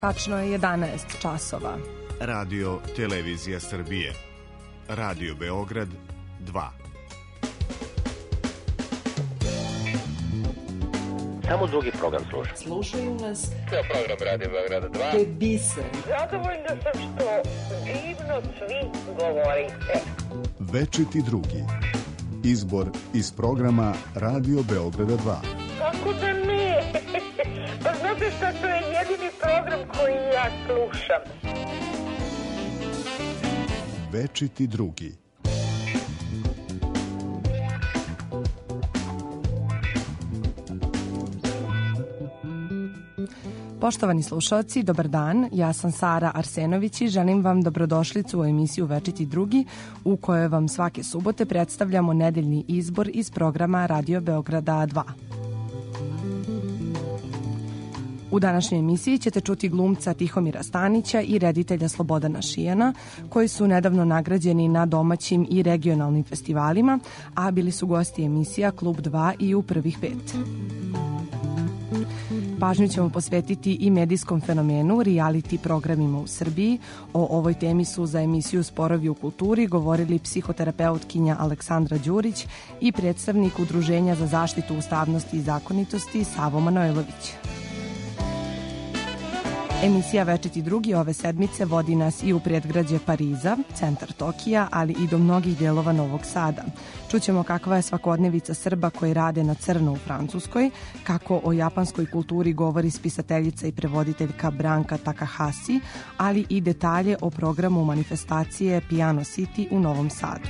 Tačno je 11 časova. Radio Televizija Srbije. Radio Beograd 2. Samo drugi program sluša. Slušaju nas. To je program Radio Beograda 2. To je biser. Zadovoljna sam što divno svi govorite. Večiti drugi. Izbor iz programa Radio Beograda 2. Kako da ne? Pa znate šta, to je jedini program koji ja slušam. Večiti drugi. Poštovani slušalci, dobar dan, ja sam Sara Arsenović i želim vam dobrodošlicu u emisiju Večiti drugi, u kojoj vam svake subote predstavljamo nedeljni izbor iz programa Radio Beograda 2. U današnjoj emisiji ćete čuti glumca Tihomira Stanića i reditelja Slobodana Šijana, koji su nedavno nagrađeni na domaćim i regionalnim festivalima, a bili su gosti emisija Klub 2 i u prvih 5. Pažnju ćemo posvetiti i medijskom fenomenu, reality programima u Srbiji. O ovoj temi su za emisiju Sporovi u kulturi govorili psihoterapeutkinja Aleksandra Đurić i predstavnik Udruženja za zaštitu ustavnosti i zakonitosti Savo Manojlović. Emisija Večiti drugi ove sedmice vodi nas i u predgrađe Pariza, centar Tokija, ali i do mnogih delova Novog Sada. Čućemo kakva je svakodnevica Srba koji rade na crno u Francuskoj, kako o japanskoj kulturi govori spisateljica i prevoditeljka Branka Takahasi, ali i detalje o programu manifestacije Piano City u Novom Sadu.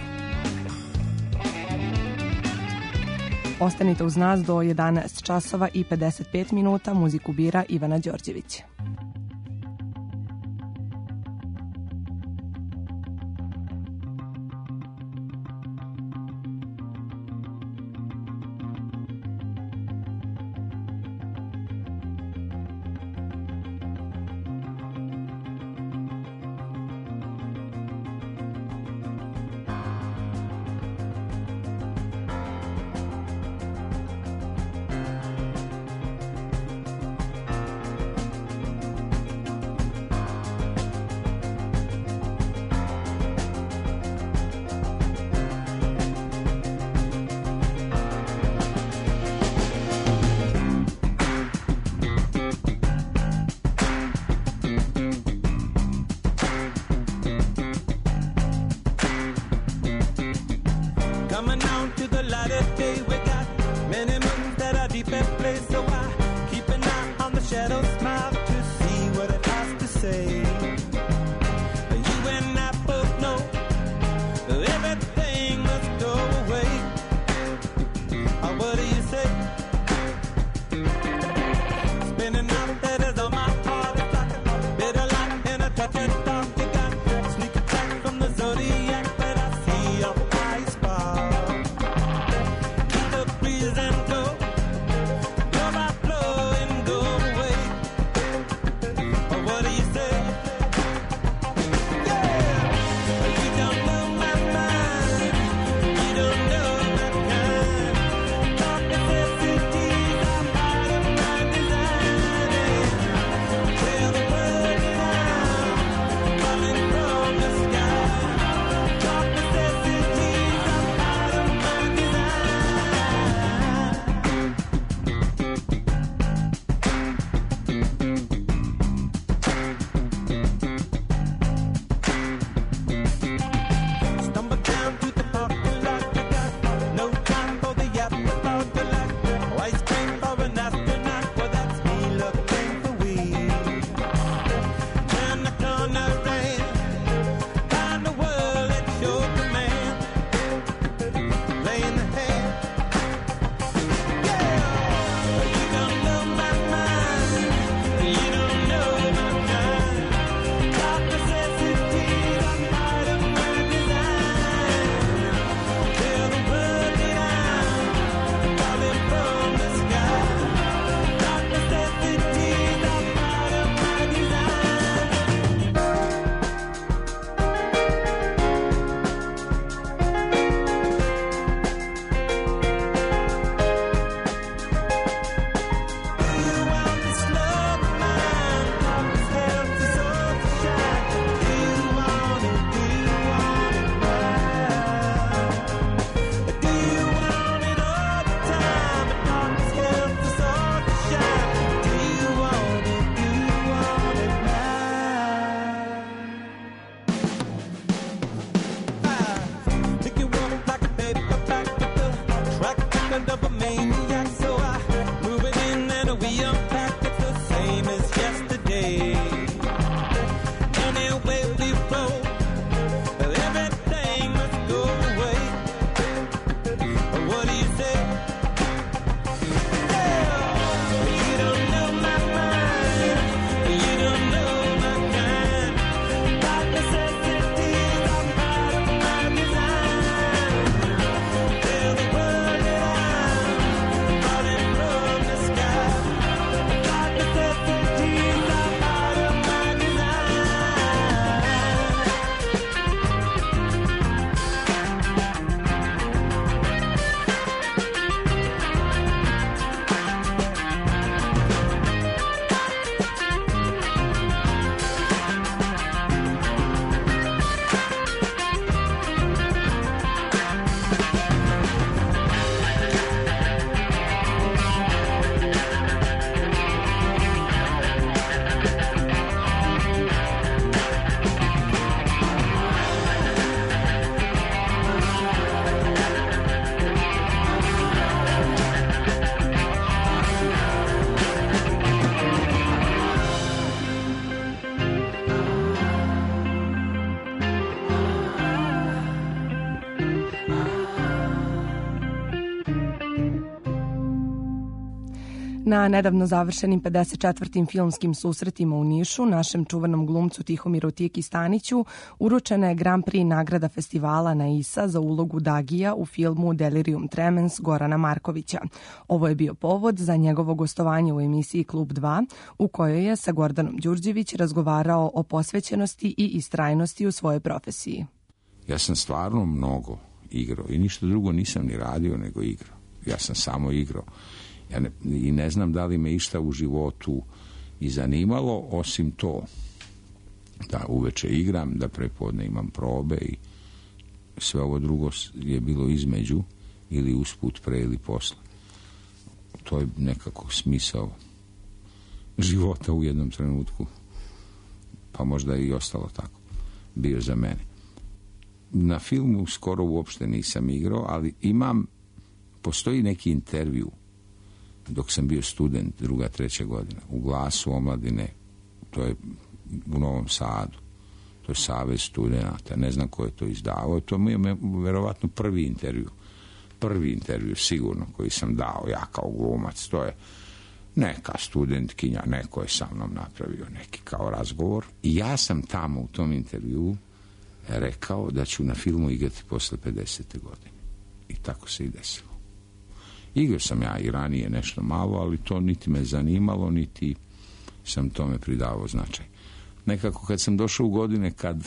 Ostanite uz nas do 11 časova i 55 minuta, muziku bira Ivana Đorđević. Na nedavno završenim 54. filmskim susretima u Nišu, našem čuvanom glumcu Tihomiru Tijeki Staniću uručena je Grand Prix nagrada festivala na ISA za ulogu Dagija u filmu Delirium Tremens Gorana Markovića. Ovo je bio povod za njegovo gostovanje u emisiji Klub 2, u kojoj je sa Gordanom Đurđević razgovarao o posvećenosti i istrajnosti u svojoj profesiji. Ja sam stvarno mnogo igrao i ništa drugo nisam ni radio nego igrao. Ja sam samo igrao. I ne znam da li me išta u životu i zanimalo, osim to da uveče igram, da prepodne imam probe i sve ovo drugo je bilo između ili usput, pre ili posle. To je nekako smisao života u jednom trenutku, pa možda i ostalo tako bio za mene. Na filmu skoro uopšte nisam igrao, ali postoji neki intervju dok sam bio student, 2. 3. godina, u Glasu omladine, to je u Novom Sadu, to je Savez studenata, ne znam ko je to izdavao, to mi je verovatno prvi intervju sigurno koji sam dao ja kao glumac, to je neka studentkinja, neko je sa mnom napravio neki kao razgovor i ja sam tamo u tom intervju rekao da ću na filmu igrati posle 50. godine i tako se i desilo. Igrao sam ja i ranije nešto malo, ali to niti me zanimalo, niti sam tome pridavao značaj. Nekako kad sam došao u godine kad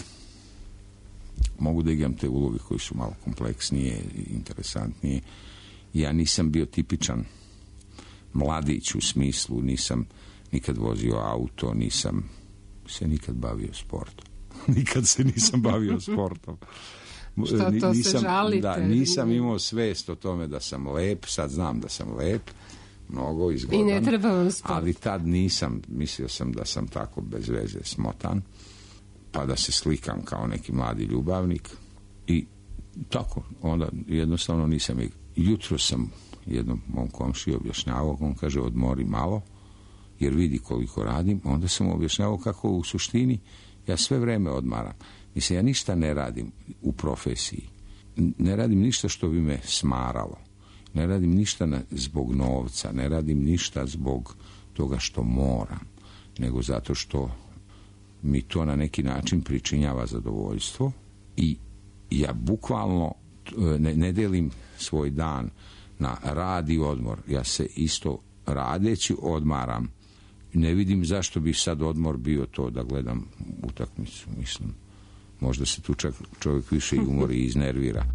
mogu da igram te uloge koji su malo kompleksnije i interesantnije, ja nisam bio tipičan mladić u smislu, nisam nikad vozio auto, nisam se nikad bavio sportom. Nikad se nisam bavio sportom. Što to se žalite? Da, nisam imao svest o tome da sam lep, sad znam da sam lep, mnogo izgodan. I ne treba vam sport. Ali tad nisam, mislio sam da sam tako bez veze smotan, pa da se slikam kao neki mladi ljubavnik i tako, onda jednostavno nisam igrao. Jutro sam jednom mom komšiji objašnjavao, on kaže odmori malo, jer vidi koliko radim, onda sam mu objašnjavao kako u suštini ja sve vreme odmaram. Mislim, ja ništa ne radim u profesiji. Ne radim ništa što bi me smaralo. Ne radim ništa zbog novca. Ne radim ništa zbog toga što moram. Nego zato što mi to na neki način pričinjava zadovoljstvo. I ja bukvalno ne delim svoj dan na rad i odmor. Ja se isto radeći odmaram. Ne vidim zašto bi sad odmor bio to da gledam utakmicu, mislim. Možda se tu čak čovjek više i umori i iznervira.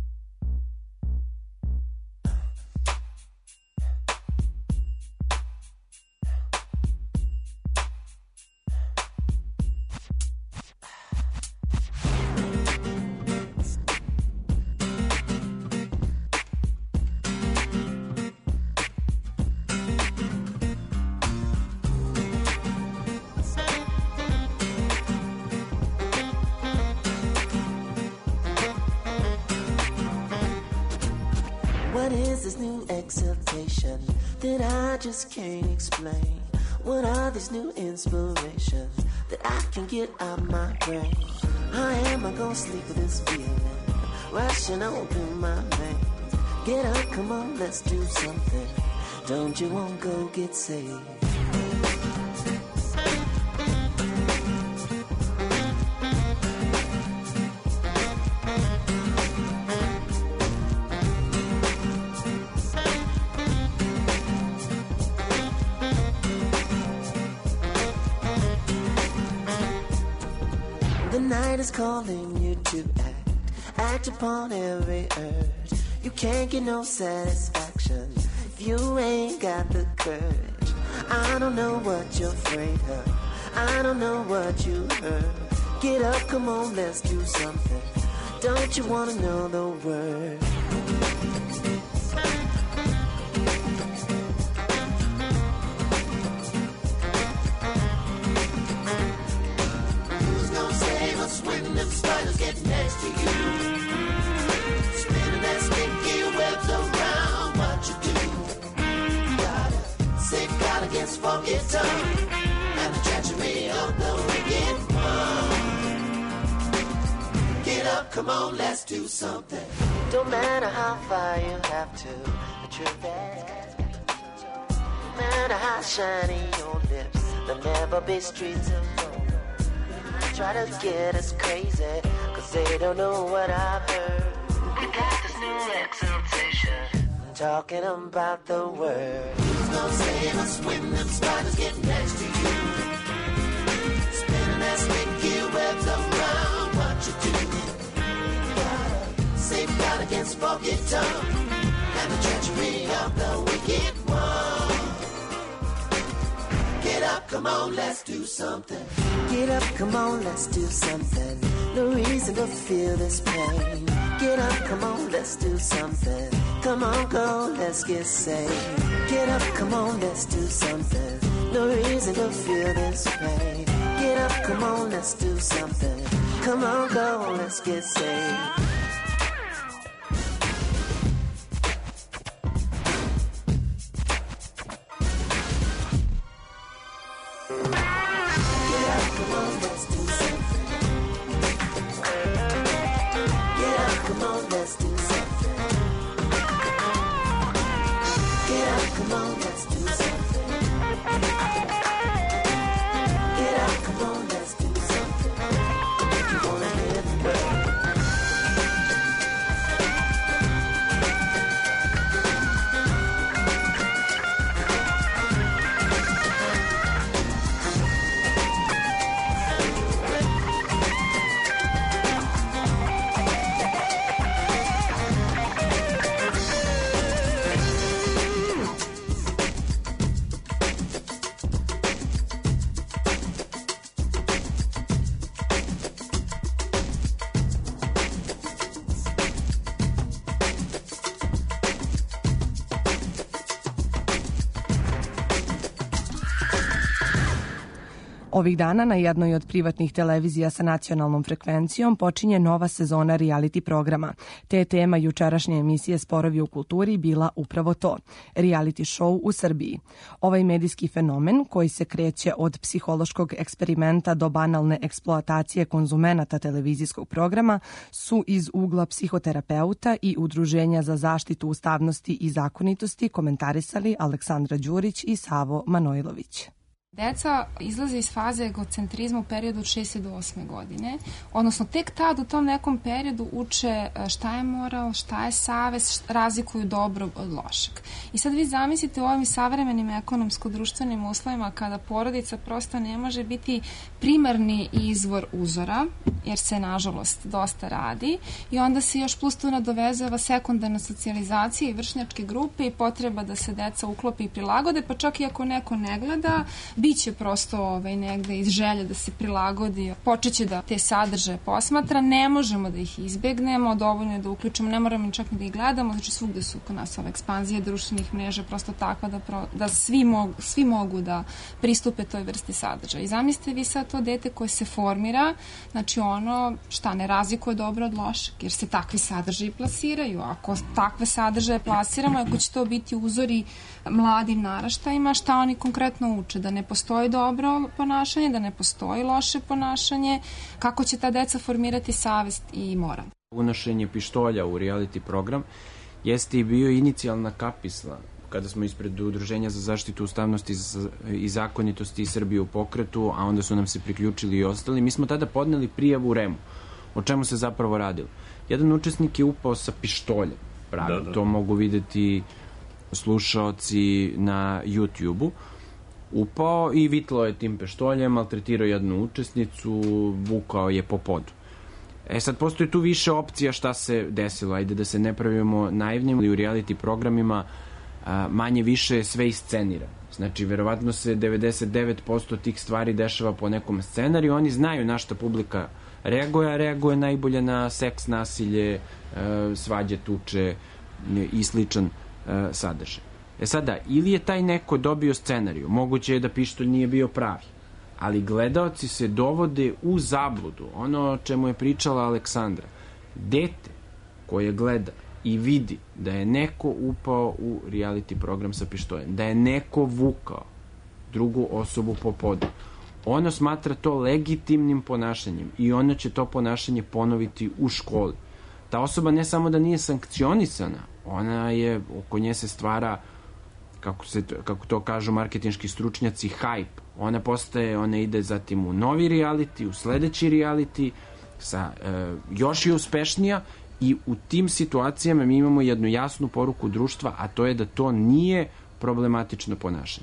What is this new exaltation that I just can't explain? What are these new inspirations that I can get out my brain? How am I gonna sleep with this feeling rushing on through my veins? Get up, come on, let's do something. Don't you want to go get saved? Is calling you to act upon every urge. You can't get no satisfaction if you ain't got the courage. I don't know what you're afraid of. I don't know what you heard. Get up, come on, let's do something. Don't you wanna know the word? Spiders get next to you, spinning their sticky webs around what you do. Got a sick God against funky tongue and the treachery of the wicked one. Get up, come on, let's do something. Don't matter how far you have to, the truth is matter how shiny your lips, there'll never be streets of gold. Try to get us crazy, cause they don't know what I've heard. We got this new exaltation, talking about the word. Who's gonna save us when them spiders get next to you? Spinning that sticky webs around what you do. Safeguard against foggy tongue and the treachery of the wicked one. Get up, come on, let's do something. Get up, come on, let's do something. No reason to feel this pain. Get up, come on, let's do something. Come on, go, let's get saved. Get up, come on, let's do something. No reason to feel this pain. Get up, come on, let's do something. Come on, go, let's get saved. Ovih dana na jednoj od privatnih televizija sa nacionalnom frekvencijom počinje nova sezona reality programa. Te je tema jučerašnje emisije Sporovi u kulturi bila upravo to, reality show u Srbiji. Ovaj medijski fenomen koji se kreće od psihološkog eksperimenta do banalne eksploatacije konzumenata televizijskog programa su iz ugla psihoterapeuta i Udruženja za zaštitu ustavnosti i zakonitosti komentarisali Aleksandra Đurić i Savo Manojlović. Deca izlaze iz faze egocentrizma u periodu od 6. do 8. godine, odnosno tek tad u tom nekom periodu uče šta je moral, šta je savest, razlikuju dobro od lošeg. I sad vi zamislite u ovim savremenim ekonomsko-društvenim uslovima kada porodica prosto ne može biti primarni izvor uzora, jer se nažalost dosta radi i onda se još plus tu nadovezava sekundarna socijalizacija i vršnjačke grupe i potreba da se deca uklope i prilagode, pa čak i ako neko ne gleda, biće prosto negde iz želje da se prilagodi, počeće da te sadržaje posmatra, ne možemo da ih izbegnemo, dovoljno je da uključimo, ne moramo čak ni da ih gledamo, znači svugde su kod nas ova ekspanzija društvenih mreža prosto takva da svi mogu da pristupe toj vrsti sadržaja. I zamislite vi sad to dete koje se formira, znači ono šta ne razlikuje dobro od lošeg, jer se takvi sadržaji plasiraju. Ako takve sadržaje plasiramo, ako će to biti uzori mladim naraštajima, šta oni konkretno uče? Da ne postoji dobro ponašanje, da ne postoji loše ponašanje, kako će ta deca formirati savest i moral? Unošenje pištolja u reality program jeste i bio inicijalna kapisla kada smo ispred Udruženja za zaštitu ustavnosti i zakonitosti Srbije u pokretu, a onda su nam se priključili i ostali. Mi smo tada podneli prijavu REM-u. O čemu se zapravo radilo? Jedan učesnik je upao sa pištoljem. To mogu videti slušaoci na YouTube-u. Upao i vitlao je tim pištoljem, maltretirao jednu učesnicu, vukao je po podu. Sad postoji tu više opcija šta se desilo. Ajde da se ne pravimo naivnim, ali u reality programima manje više sve iscenira. Znači, verovatno se 99% tih stvari dešava po nekom scenariju. Oni znaju na šta publika reaguje, a reaguje najbolje na seks, nasilje, svađe, tuče i sličan sadržaj. Sada, ili je taj neko dobio scenariju, moguće je da pištolj nije bio pravi, ali gledaoci se dovode u zabludu. Ono o čemu je pričala Aleksandra. Dete koje gleda i vidi da je neko upao u reality program sa pištoljem, da je neko vukao drugu osobu po podu, ono smatra to legitimnim ponašanjem i ono će to ponašanje ponoviti u školi. Ta osoba ne samo da nije sankcionisana, ona je, oko nje se stvara kako to kažu marketinški stručnjaci, hype. Ona ide zatim u novi reality, u sledeći reality, još je uspešnija i u tim situacijama mi imamo jednu jasnu poruku društva, a to je da to nije problematično ponašanje.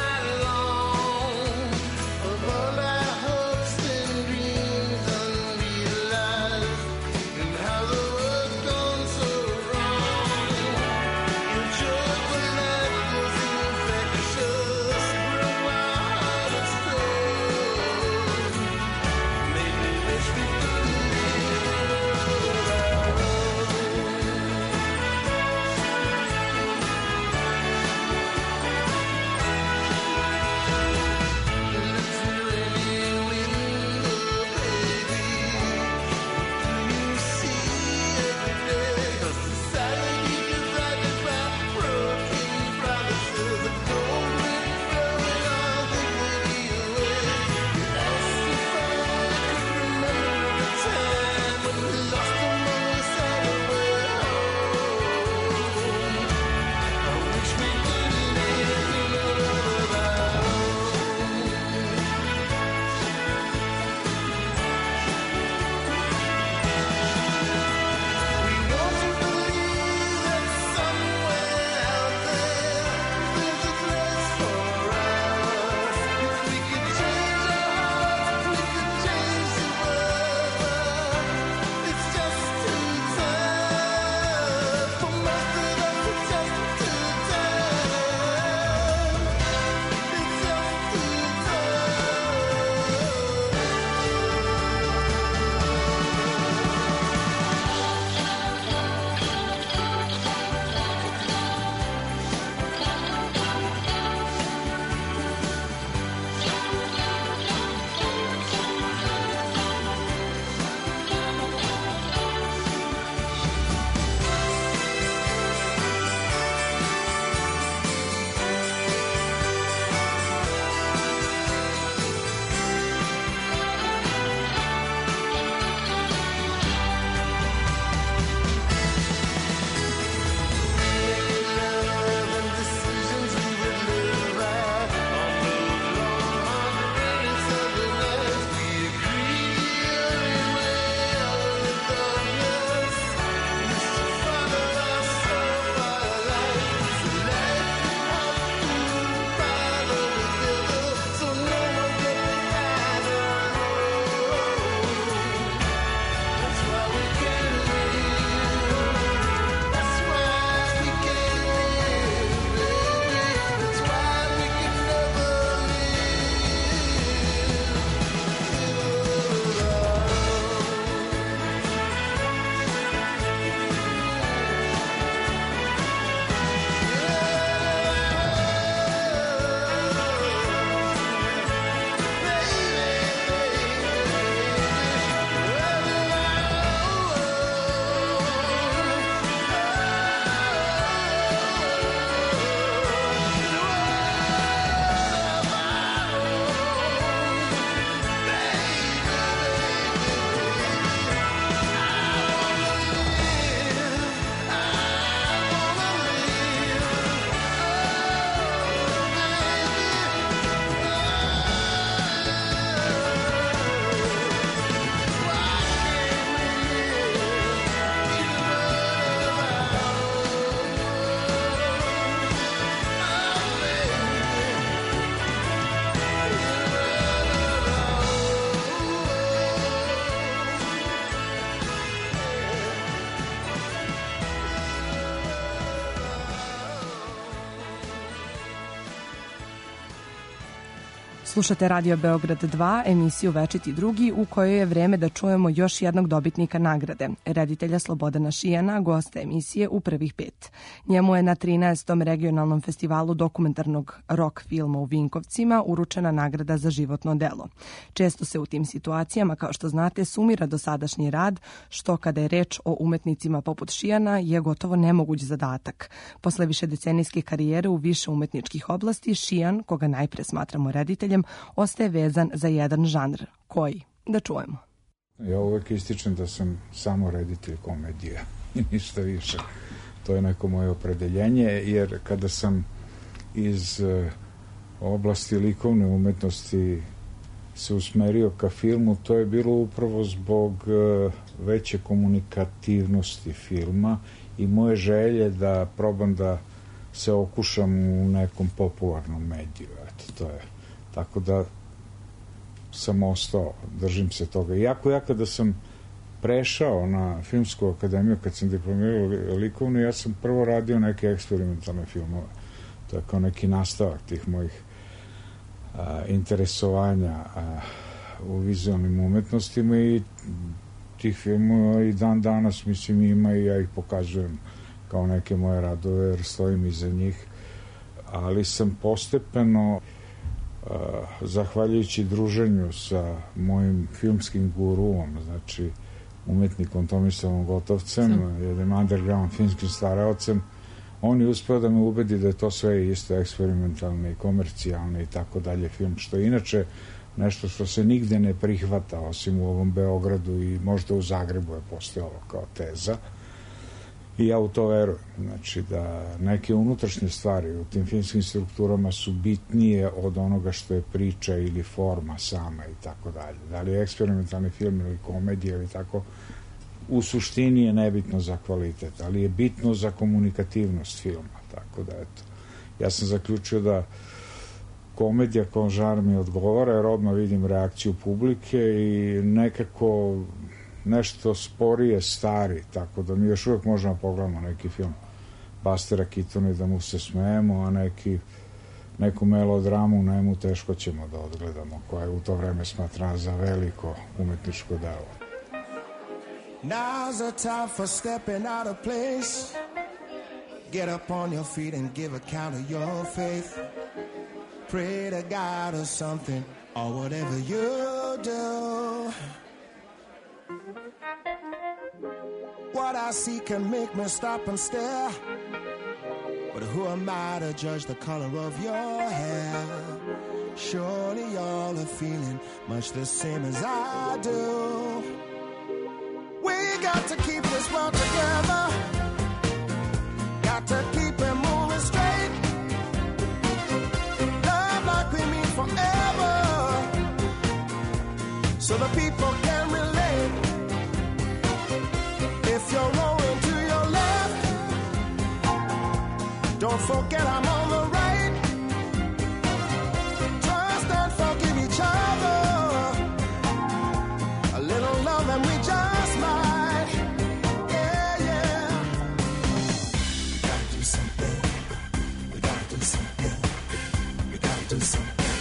All our hopes and dreams unreal. Slušate Radio Beograd 2, emisiju Večiti drugi, u kojoj je vreme da čujemo još jednog dobitnika nagrade, reditelja Slobodana Šijana, gosta emisije u prvih 5. Njemu je na 13. regionalnom festivalu dokumentarnog rock filma u Vinkovcima uručena nagrada za životno delo. Često se u tim situacijama, kao što znate, sumira dosadašnji rad, što kada je reč o umetnicima poput Šijana je gotovo nemoguć zadatak. Posle višedecenijske karijere u više umetničkih oblasti, Šijan, koga najpre smatramo rediteljem, ostaje vezan za jedan žanr. Koji? Da čujemo. Ja uvek ističem da sam samo reditelj komedija i ništa više. To je neko moje opredeljenje, jer kada sam iz oblasti likovne umetnosti se usmerio ka filmu, to je bilo upravo zbog veće komunikativnosti filma i moje želje da probam da se okušam u nekom popularnom mediju. Eto, to je. Tako da sam ostao, držim se toga. Iako ja kada sam prešao na Filmsku akademiju, kad sam diplomirao likovnu, ja sam prvo radio neke eksperimentalne filmove. To je kao neki nastavak tih mojih interesovanja u vizualnim umetnostima i tih filmova i dan danas, mislim, ima i ja ih pokazujem kao neke moje radove, jer stojim iza njih. Ali sam postepeno, zahvaljujući druženju sa mojim filmskim guruom, znači umetnikom Tomislavom Gotovcem, jednim underground filmskim staraocem, on je uspeo da me ubedi da je to sve isto eksperimentalne i komercijalne i tako dalje film, što je inače nešto što se nigde ne prihvata, osim u ovom Beogradu i možda u Zagrebu je postojalo kao teza. I ja u to verujem. Znači da neke unutrašnje stvari u tim filmskim strukturama su bitnije od onoga što je priča ili forma sama i tako dalje. Da li je eksperimentalni film ili komedija ili tako, u suštini je nebitno za kvalitet, ali je bitno za komunikativnost filma. Tako da, eto, ja sam zaključio da komedija kao žanr mi odgovara, jer odmah vidim reakciju publike i nekako nešto sporije stari, tako da mi još uvijek možemo pogledamo neki film Bastera Keatona i da mu se smejemo, a neku melodramu nemu teško ćemo da odgledamo, koja je u to vreme smatrana za veliko umetničko delo. Now's the time for stepping out of place. Get up on your feet and give account of your faith. Pray to God or something, or whatever you do. What I see can make me stop and stare, but who am I to judge the color of your hair? Surely y'all are feeling much the same as I do. We got to keep this world together. Got to keep it moving straight. Love like we mean forever, so the people can relate. If you're rolling to your left, don't forget I'm on the right. Trust and forgive each other. A little love and we just might. Yeah, yeah. We gotta do something. We gotta do something. We gotta do something.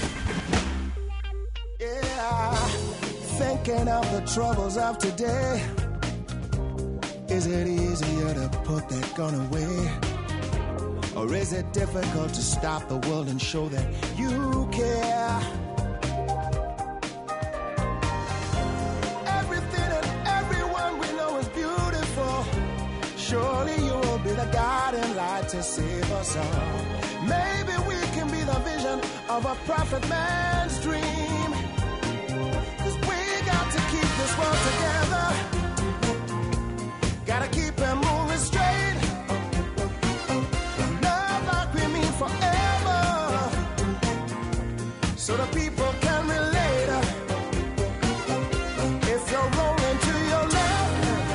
Yeah. Thinking of the troubles of today. Is it easier to put that gun away? Or is it difficult to stop the world and show that you care? Everything and everyone we know is beautiful. Surely you will be the guiding light to save us all. Maybe we can be the vision of a prophet man's dream. 'Cause we got to keep this world together. Gotta keep it moving straight. Love like we mean forever, so the people can relate. If you're rolling to your left,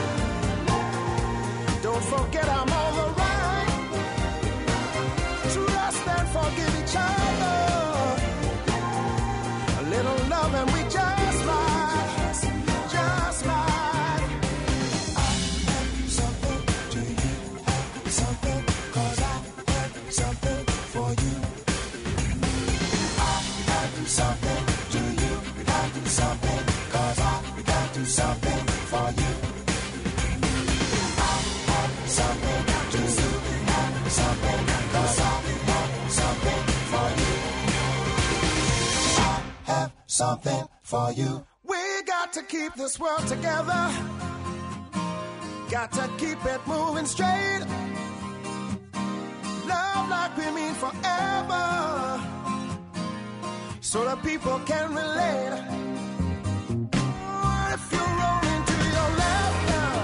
don't forget I'm on the right. Trust and forgive each other. A little love and we just might, just might. something for you. We got to keep this world together. Got to keep it moving straight. Love like we mean forever, so that people can relate. If you're rolling to your left now,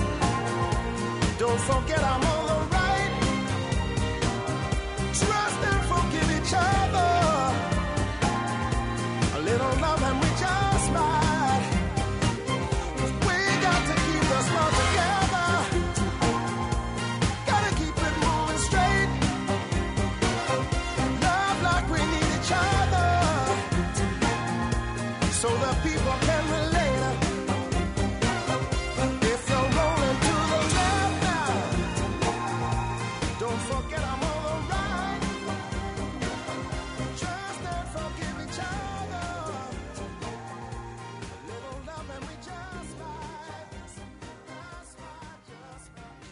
don't forget I'm on the right. Trust and forgive each other. A little love and we just might. We got to keep this world together. Gotta keep it moving straight. Love like we need each other, so that people can relate. If you're rolling to the left now, don't forget I'm on the right. Trust and forgive each other. A little love and we just might. Just might, just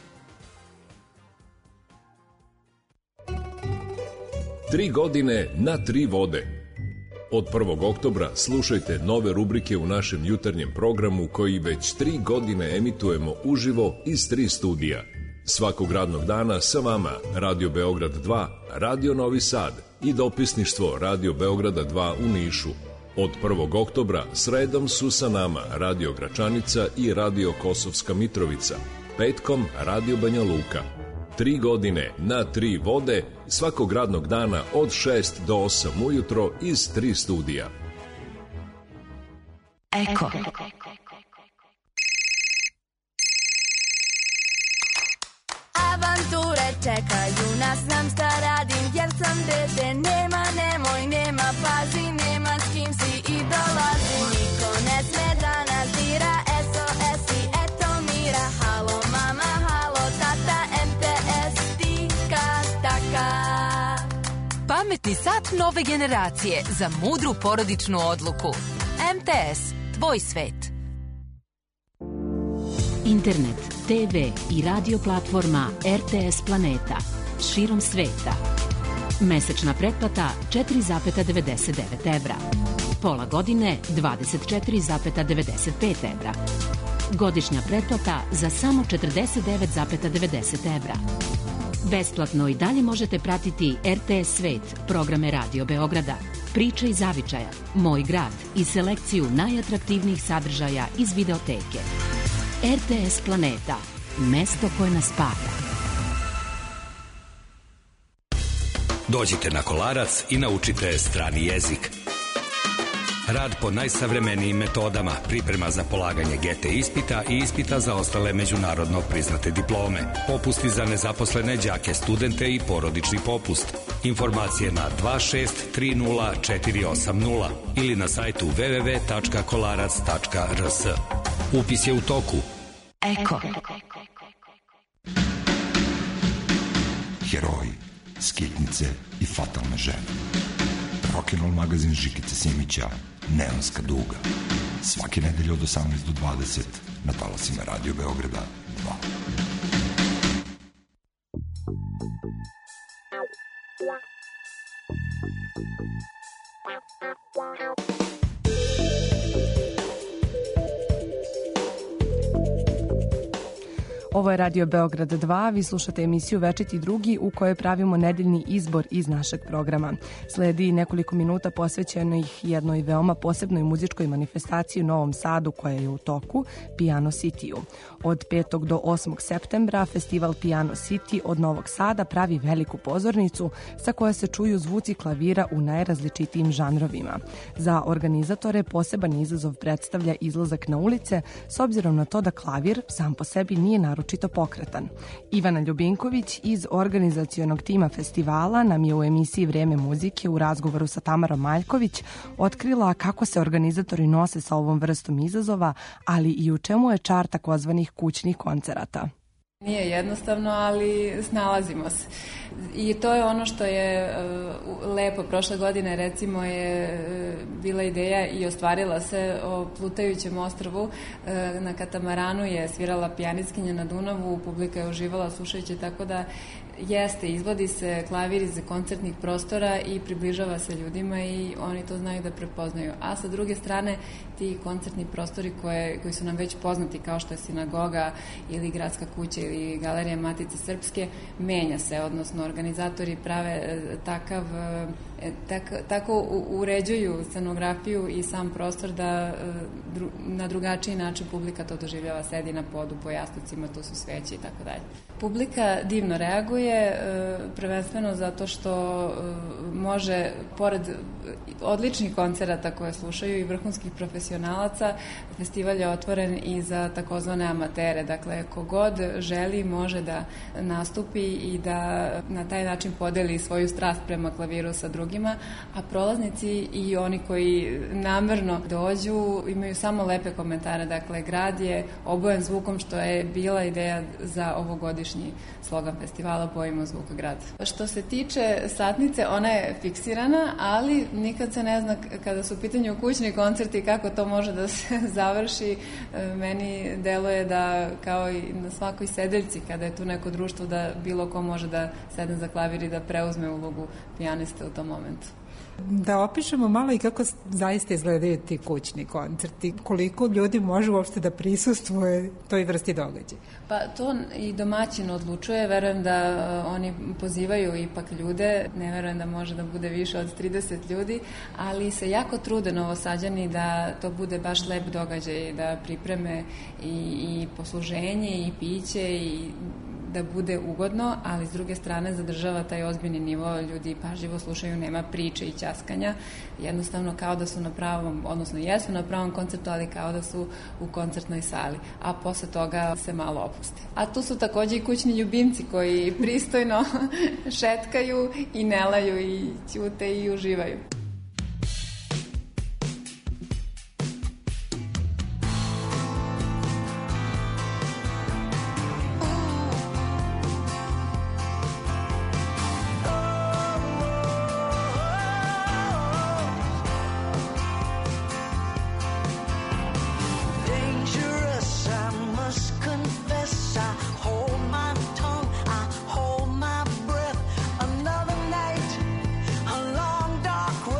might. 3 godine na 3 vode. Od 1. oktobra slušajte nove rubrike u našem jutarnjem programu koji već 3 godine emitujemo uživo iz 3 studija. Svakog radnog dana sa vama Radio Beograd 2, Radio Novi Sad i dopisništvo Radio Beograda 2 u Nišu. Od 1. oktobra sredom su sa nama Radio Gračanica i Radio Kosovska Mitrovica. Petkom Radio Banja Luka. 3 godine na 3 vode, svakog radnog dana od 6 do 8 ujutro iz 3 studija. Eko. Avanture čekaju nas, znam šta radim, jer sam dete. Nema, nemoj, nema, pazi, nema s kim si i dolazi. Niko ne sme da nas dira, SOS i eto mira. Halo mama, halo tata, MTS, tika-taka. Pametni sat nove generacije za mudru porodičnu odluku. MTS, tvoj svet. Internet, TV i radio platforma RTS Planeta širom sveta. Mesečna pretplata 4,99 evra. Pola godine 24,95 evra. Godišnja pretplata za samo 49,90 evra. Besplatno i dalje možete pratiti RTS Svet, programe Radio Beograda, Priče iz Zavičaja, Moj grad i selekciju najatraktivnijih sadržaja iz videoteke. RTS Planeta, mesto koje nas spaja. Dođite na Kolarac i naučite strani jezik. Rad po najsavremenijim metodama, priprema za polaganje GT ispita i ispita za ostale međunarodno priznate diplome, popusti za nezaposlene đake, studente i porodični popust. Informacije na 2630 ili na sajtu www.kolarac.rs. Upis je u toku. Eko. Heroji, skitnice i fatalne žene. Rock'n'roll magazin Žikice Simića, Neonska duga. Svake nedelje od 18 do 20 na talasima Radio Beograda 2. Ovo je Radio Beograd 2, vi slušate emisiju Večiti drugi u kojoj pravimo nedeljni izbor iz našeg programa. Sledi nekoliko minuta posvećenih jednoj veoma posebnoj muzičkoj manifestaciji u Novom Sadu koja je u toku, Piano City-u. Od 5. do 8. septembra festival Piano City od Novog Sada pravi veliku pozornicu sa koja se čuju zvuci klavira u najrazličitijim žanrovima. Za organizatore poseban izazov predstavlja izlazak na ulice s obzirom na to da klavir sam po sebi nije naročito pokretan. Ivana Ljubinković iz organizacionog tima festivala nam je u emisiji Vreme muzike u razgovoru sa Tamarom Maljković otkrila kako se organizatori nose sa ovom vrstom izazova, ali i u čemu je čar takozvanih kućnih koncerata. Nije jednostavno, ali snalazimo se. I to je ono što je lepo. Prošle godine recimo je bila ideja i ostvarila se o plutajućem ostrvu. Na katamaranu je svirala pijanistkinja na Dunavu, publika je uživala slušajući, tako da jeste, izvodi se klavir iz koncertnih prostora i približava se ljudima i oni to znaju da prepoznaju. A sa druge strane, ti koncertni prostori koji su nam već poznati, kao što je sinagoga ili gradska kuća ili galerija Matice Srpske, menja se, odnosno organizatori prave tako uređuju scenografiju i sam prostor da na drugačiji način publika to doživljava, sedi na podu, po jastucima, tu su sveće i tako dalje. Publika divno reaguje, prvenstveno zato što može, pored odličnih koncerata koje slušaju i vrhunskih profesionalaca, festival je otvoren i za takozvane amatere. Dakle, kogod želi može da nastupi i da na taj način podeli svoju strast prema klaviru sa drugima, a prolaznici i oni koji namerno dođu imaju samo lepe komentare. Dakle, grad je obojen zvukom, što je bila ideja za ovogodišnji slogan festivala Bojimo zvuka grada. Što se tiče satnice, ona je fiksirana, ali nikad se ne zna kada su u pitanju kućni koncerti kako to može da se završi. Meni deluje da kao i na svakoj sedeljci, kada je tu neko društvo, da bilo ko može da sedne za klavir i da preuzme ulogu pijaniste u tom momentu. Da opišemo malo i kako zaista izgledaju ti kućni koncerti, koliko ljudi može uopšte da prisustvuje toj vrsti događaja. Pa to i domaćin odlučuje, verujem da oni pozivaju ipak ljude, ne verujem da može da bude više od 30 ljudi, ali se jako trude Novosađani da to bude baš lep događaj, da pripreme i posluženje i piće i da bude ugodno, ali s druge strane zadržava taj ozbiljni nivo, ljudi pažljivo slušaju, nema priče i ćaskanja, jednostavno kao da su na pravom, odnosno jesu na pravom koncertu, ali kao da su u koncertnoj sali, a posle toga se malo opuste. A tu su takođe i kućni ljubimci koji pristojno šetkaju i ne laju i ćute i uživaju. Dark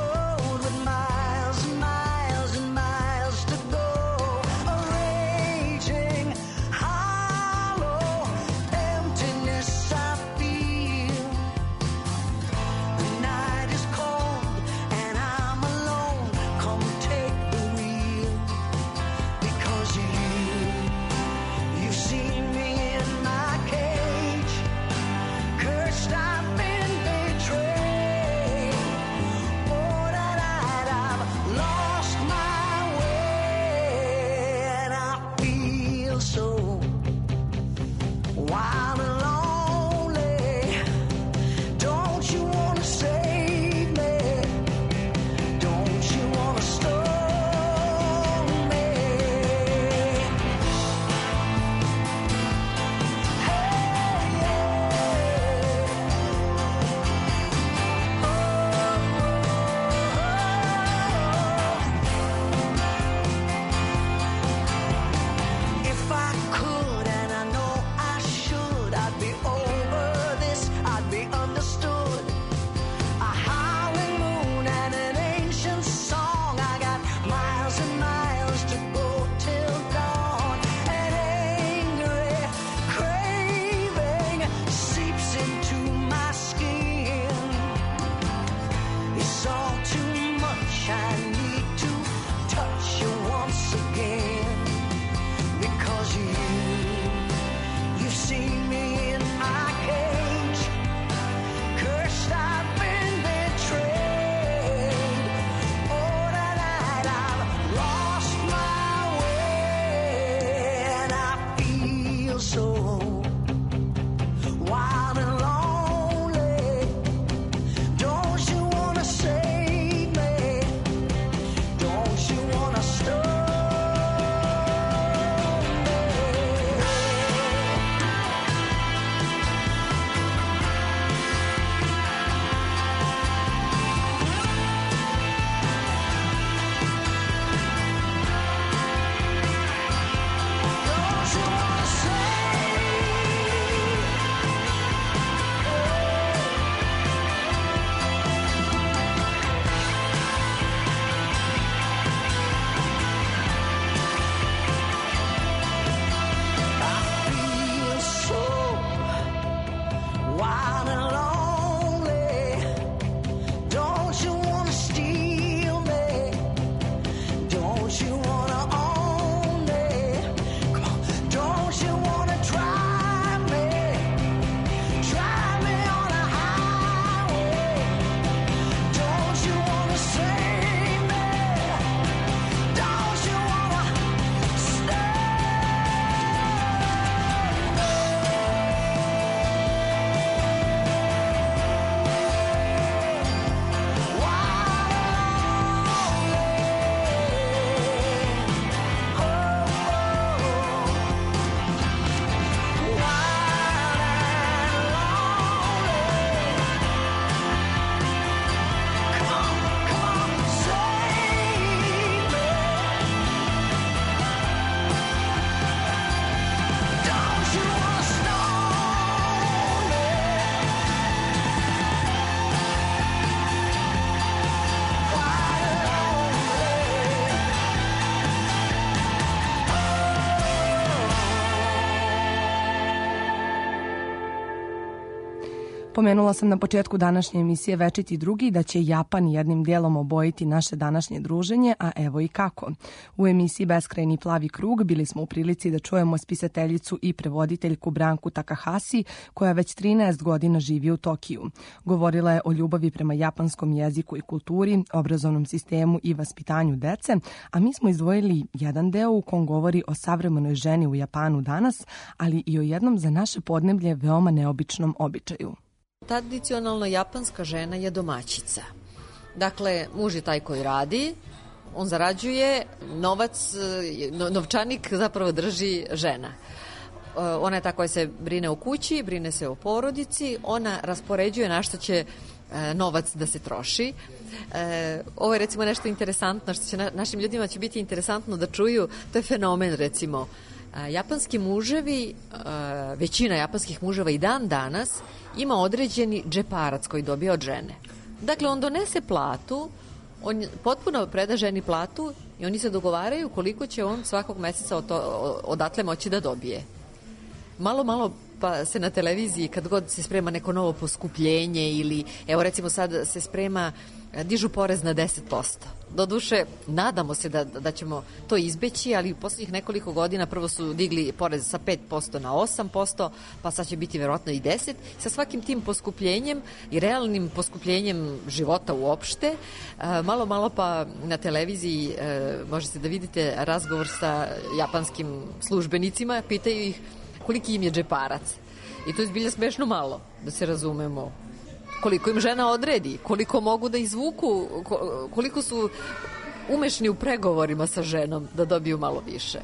Pomenula sam na početku današnje emisije Večiti drugi da će Japan jednim dijelom obojiti naše današnje druženje, a evo i kako. U emisiji Beskrajni plavi krug bili smo u prilici da čujemo spisateljicu i prevoditeljku Branku Takahasi, koja već 13 godina živi u Tokiju. Govorila je o ljubavi prema japanskom jeziku i kulturi, obrazovnom sistemu i vaspitanju dece, a mi smo izdvojili jedan deo u kom govori o savremenoj ženi u Japanu danas, ali i o jednom za naše podneblje veoma neobičnom običaju. Tradicionalno japanska žena je domaćica. Dakle, muž je taj koji radi, on zarađuje, novčanik zapravo drži žena. Ona je ta koja se brine o kući, brine se o porodici, ona raspoređuje na što će novac da se troši. Ovo je recimo nešto interesantno, što će našim ljudima će biti interesantno da čuju, to je fenomen recimo. Japanski muževi, većina japanskih muževa i dan danas ima određeni džeparac koji dobije od žene. Dakle, on donese platu, on potpuno preda ženi platu i oni se dogovaraju koliko će on svakog meseca odatle moći da dobije. Malo pa se na televiziji kad god se sprema neko novo poskupljenje ili evo recimo sad se sprema, dižu porez na 10%. Doduše, nadamo se da ćemo to izbeći, ali u posljednjih nekoliko godina prvo su digli porez sa 5% na 8%, pa sad će biti verovatno i 10%. Sa svakim tim poskupljenjem i realnim poskupljenjem života uopšte, malo pa na televiziji možete da vidite razgovor sa japanskim službenicima, pitaju ih koliki im je džeparac. I to je zbilja smešno malo, da se razumemo. Koliko im žena odredi, koliko mogu da izvuku, koliko su umešni u pregovorima sa ženom da dobiju malo više.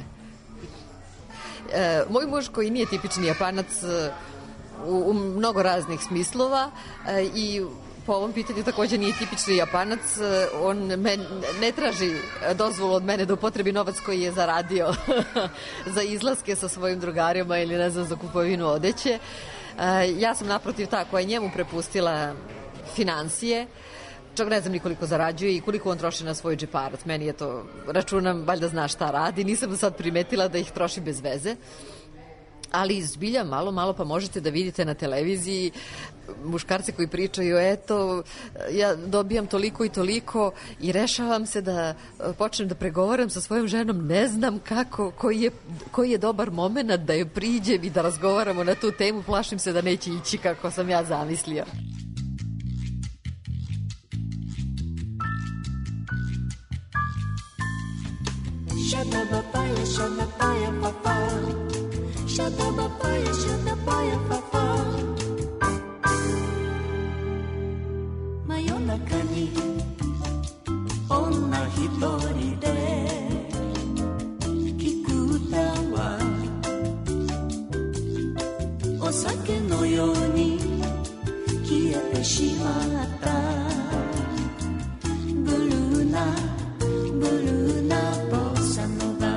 Moj muž koji nije tipični Japanac u mnogo raznih smislova i po ovom pitanju također nije tipični Japanac, on ne traži dozvolu od mene da upotrebi novac koji je zaradio za izlaske sa svojim drugarima ili ne znam za kupovinu odeće. Ja sam naprotiv ta koja je njemu prepustila financije, čak ne znam ni koliko zarađuje i koliko on troši na svoj džeparac. Meni je to, računam, valjda zna šta radi, nisam do sad primetila da ih troši bez veze. Ali zbilja malo pa možete da vidite na televiziji muškarce koji pričaju eto, ja dobijam toliko i toliko i rešavam se da počnem da pregovaram sa svojom ženom, ne znam kako, koji je dobar moment da joj priđem i da razgovaramo na tu temu, plašim se da neće ići kako sam ja zamislio. Shatabapaya, shatabaya, papa. Shatabapaya, shatabaya, papa. 真夜中に女一人で聞く歌はお酒のように消えてしまったブルーなボサノバ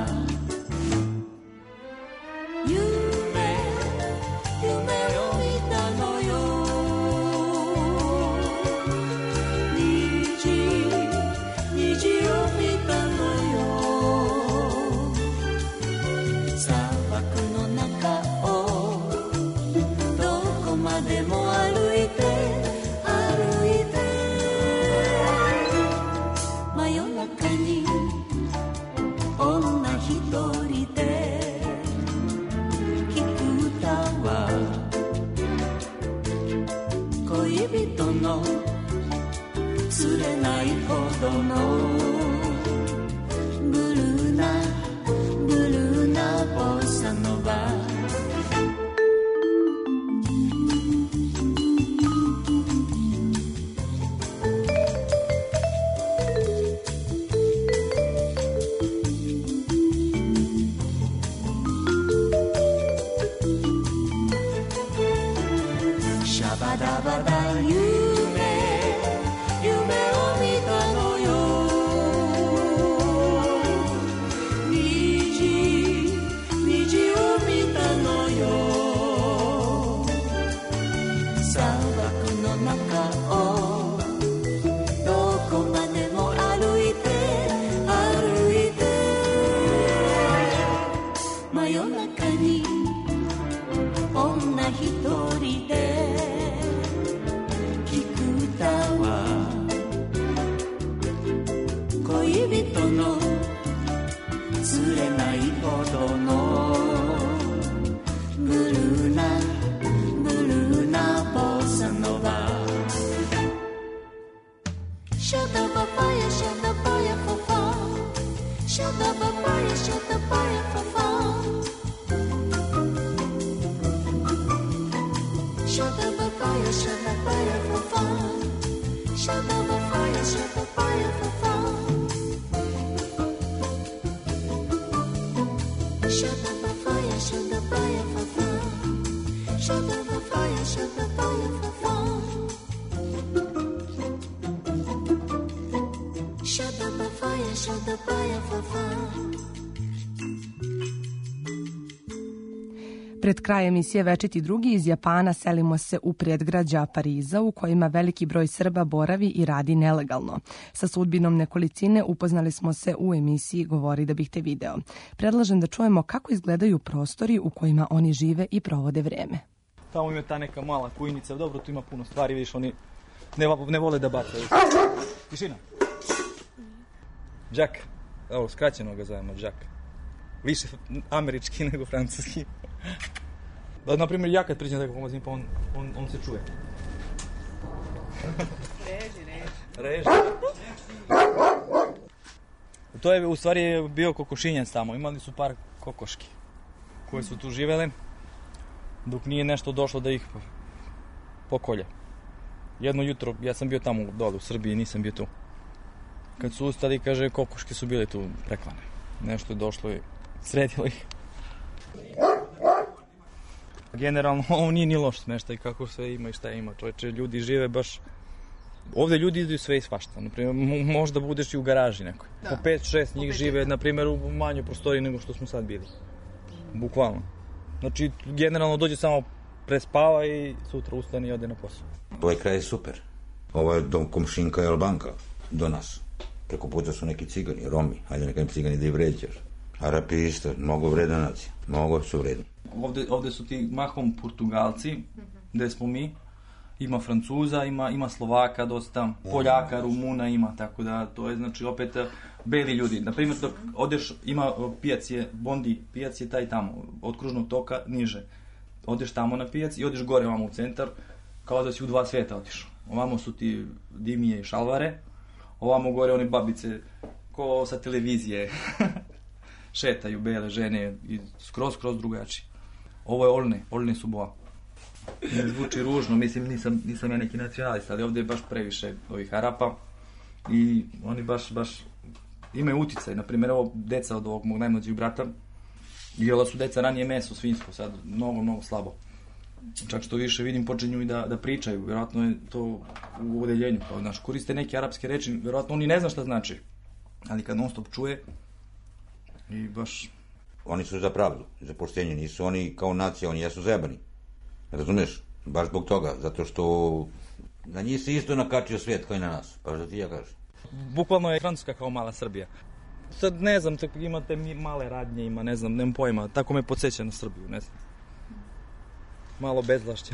夢を見たのよ虹を見たのよ砂漠の中をどこまでも歩いて真夜中に女一人で聞く歌は恋人の釣れないほどのブルーなボサノバシャバダバダ夢を見たのよ虹を見たのよ砂漠の中をどこまでも歩いて真夜中に女一人で fire, shut the fire for fun. Shut the fire, shut the fire for fun. Shut the fire, shut the fire for fun. Shut the fire, shut the fire for fun. Shut the fire, shut the fire for fun. Pred kraj emisije Večiti drugi iz Japana selimo se u predgrađa Pariza u kojima veliki broj Srba boravi i radi nelegalno. Sa sudbinom nekolicine upoznali smo se u emisiji Govori da bih te video. Predlažem da čujemo kako izgledaju prostori u kojima oni žive i provode vreme. Tamo ima ta neka mala kujnica, dobro, tu ima puno stvari, vidiš, oni ne vole da bacaju. Tišina. Jack, evo, skraćeno ga zovemo, Jack. Više američki nego francuski. Da, naprimjer, ja kad priđem tako magazin, pa on se čuje. Reži. To je u stvari bio kokošinjac tamo. Imali su par kokoški koje su tu živele dok nije nešto došlo da ih pokolje. Jedno jutro, ja sam bio tamo dole u Srbiji, nisam bio tu. Kad su ustali, kaže, kokoške su bile tu preklane. Nešto je došlo i sredilo ih. Generalno, ovo nije ni loš smeštaj, kako sve ima i šta ima. Čovječe, ljudi žive baš... Ovde ljudi idu sve i svašta. Naprimjer, možda budeš i u garaži nekoj. Po 5-6 njih žive, naprimjer, u manjoj prostoriji nego što smo sad bili. Bukvalno. Znači, generalno dođe samo prespava i sutra ustane i ode na posao. Ovaj kraj je super. Ovo je dom komšinka i Albanka do nas. Preko puta su neki cigani, Romi. Hajde neka im cigani da ih vređaš. Arapi isto, mnogo vredna nacija. Mnogo su vredni. Ovde su ti mahom Portugalci, gde smo mi. Ima Francuza, ima Slovaka dosta, Poljaka, Rumuna ima, tako da to je znači opet beli ljudi. Naprimjer, dok odeš, ima pijac je, Bondi, pijac je taj tamo, od kružnog toka niže. Odeš tamo na pijac i odeš gore ovamo u centar, kao da si u dva sveta otišao. Ovamo su ti dimije i šalvare, ovamo gore one babice, ko sa televizije, šetaju bele žene i skroz drugačije. Ovo je Olne su boa. Ne zvuči ružno, mislim nisam ja neki nacionalist, ali ovdje je baš previše ovih Arapa i oni baš imaju uticaj. Naprimjer, ovo deca od ovog mog najmlađeg brata, jela su deca ranije meso svinjsko, sad mnogo slabo. Čak što više vidim počinju i da pričaju, vjerojatno je to u odeljenju, kao znaš, koriste neke arapske reči, vjerojatno oni ne zna šta znači, ali kad non stop čuje i baš... Oni su za pravdu, za poštenje, nisu oni kao nacija, oni jesu zajebani. Razumeš? Baš zbog toga, zato što na njih se isto nakačio svijet kao i na nas, pa što ti ja kažem. Bukvalno je Francuska kao mala Srbija. Sad ne znam, imate male radnje, ima, ne znam, nemam pojma, tako me podsjeća na Srbiju, ne znam. Malo bezvlašća.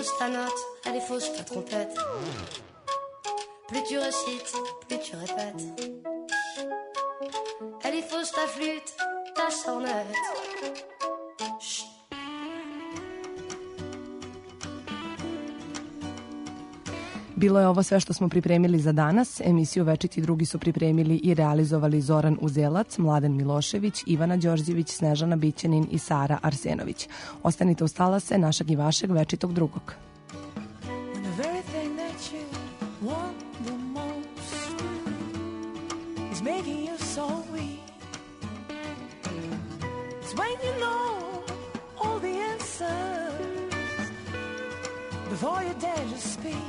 fausse ta note, elle est fausse ta trompette. Plus tu récites, plus tu répètes. Elle est fausse ta flûte, ta sornette. Chut. Bilo je ovo sve što smo pripremili za danas. Emisiju Večiti drugi su pripremili i realizovali Zoran Uzelac, Mladen Milošević, Ivana Đorđević, Snežana Bićanin i Sara Arsenović. Ostanite uz talase našeg i vašeg Večitog drugog. Before you dare to speak,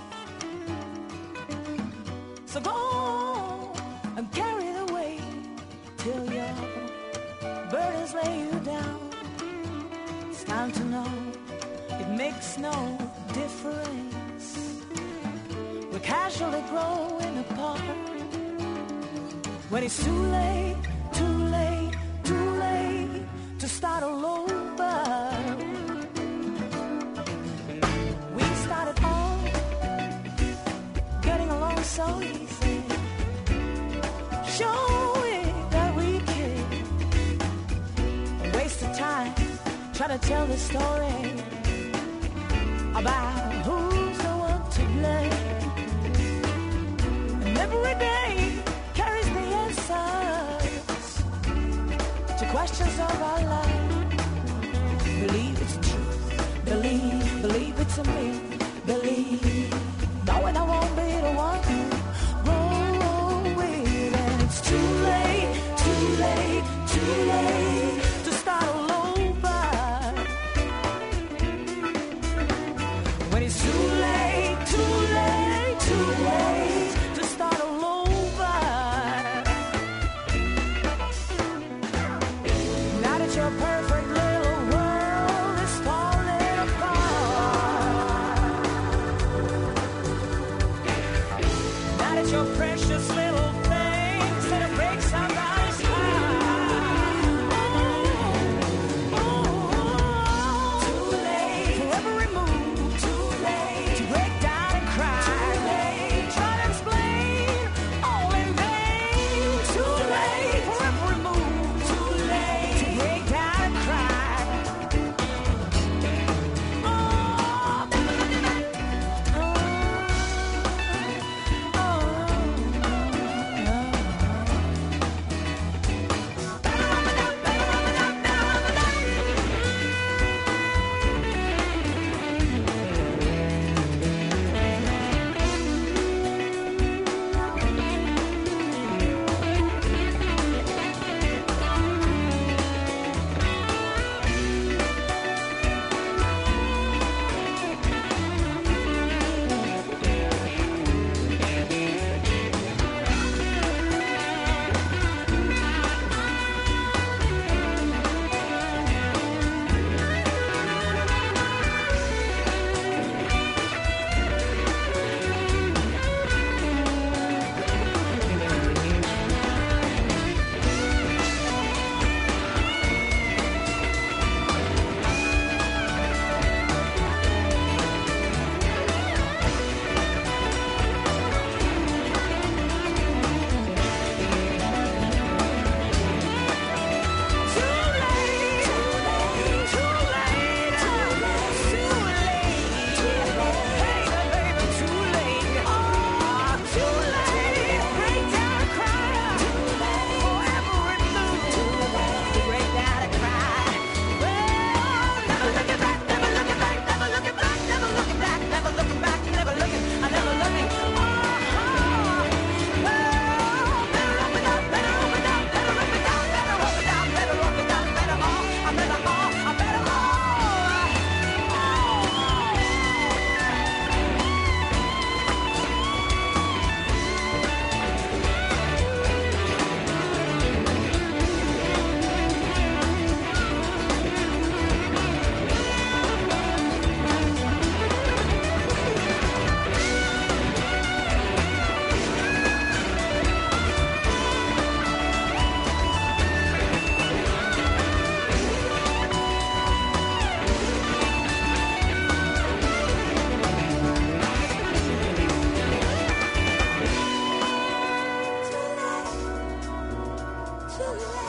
so go on and carry the weight till your burdens lay you down. It's time to know it makes no difference. We're casually growing apart when it's too late, too late, too late to start all over. So easy, showing that we can. A waste of time trying to tell the story about who's the one to blame. And every day carries the answers to questions of our life. Believe it's true, believe it's a me, believe, knowing I won't be the one. Too late to start all over. When it's too late, too late, too late to start all over. Now that your perfect little world is falling apart. Now that your precious little things that break somebody's heart. to life.